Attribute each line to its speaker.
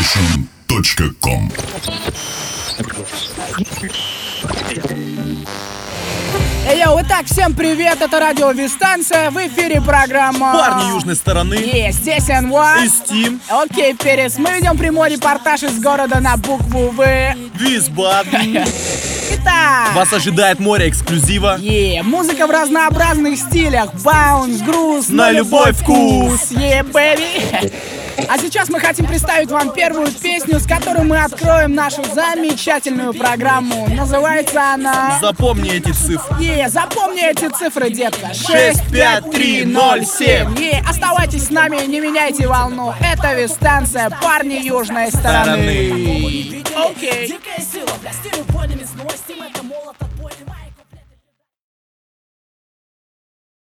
Speaker 1: DJSession.com.
Speaker 2: Йоу, итак, всем привет, это радио Вистанция, в эфире программа
Speaker 3: Парни южной стороны.
Speaker 2: Здесь НВА
Speaker 3: И Steam.
Speaker 2: Окей, Перес, мы ведем прямой репортаж из города на букву В.
Speaker 3: Висбаден.
Speaker 2: Итак,
Speaker 3: Вас ожидает море эксклюзива.
Speaker 2: музыка в разнообразных стилях, баунс, груз,
Speaker 3: На любой вкус.
Speaker 2: бэби. А сейчас мы хотим представить вам первую песню, с которой мы откроем нашу замечательную программу. Называется она...
Speaker 3: Запомни эти цифры.
Speaker 2: Запомни эти цифры, детка.
Speaker 3: 65307.
Speaker 2: Оставайтесь с нами, не меняйте волну. Это Вистанция, парни южной стороны. Окей.